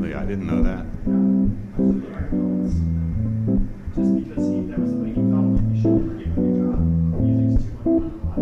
Really? I didn't know that. Just because that was something he felt like he should never give him a job. Music's too much fun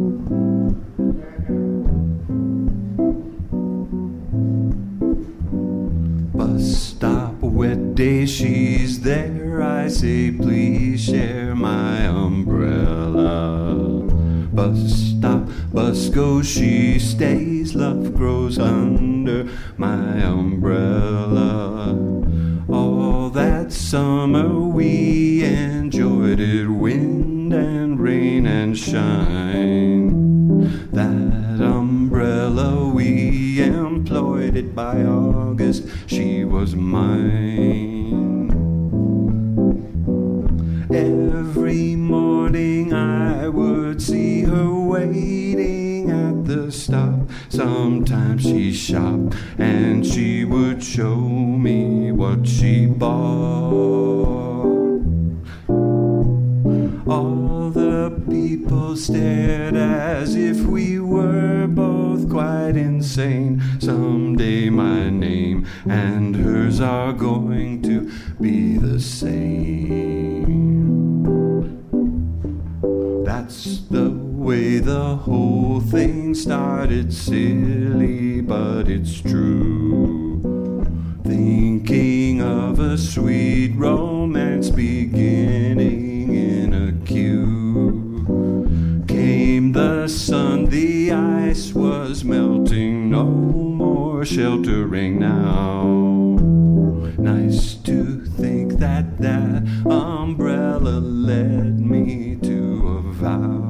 in life. Bus stop, a wet day, she's there. I say, please share my umbrella. Bus stop, bus goes, she stays. Love grows under my umbrella. All that summer we enjoyed it, wind and rain and shine. That umbrella we employed it. By August she was mine. Every morning I would see her waiting at the stop. Sometimes she shopped and she would show me what she bought. All the people stared as if we were both quite insane. Someday my name and hers are going to be the same. That's the way the whole thing started, silly, but it's true. Thinking of a sweet romance beginning in a queue. Came the sun, the ice was melting, no more sheltering now. Nice to think that that umbrella led me to a vow.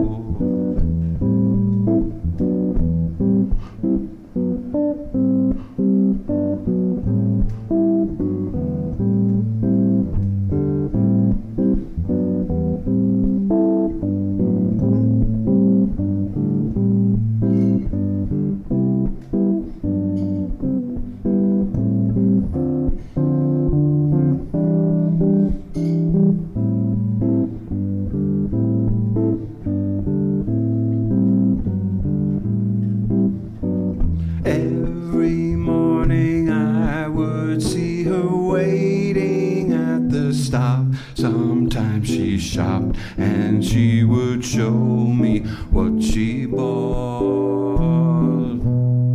Every morning I would see her waiting at the stop. Sometimes she shopped and she would show me what she bought.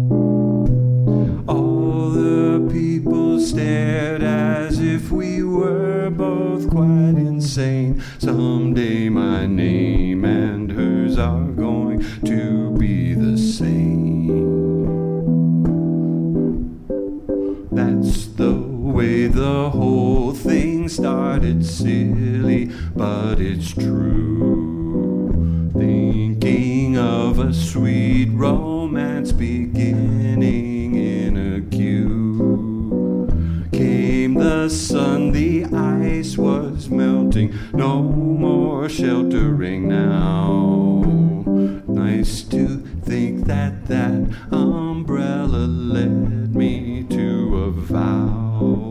All the people stared as if we were both quite insane. Someday my name and hers are going to be the same. That's the way the whole thing started, silly, but it's true. Thinking of a sweet romance beginning in a queue. Came the sun, the ice was melting, no more sheltering now. Nice to think that that umbrella led me to a vow.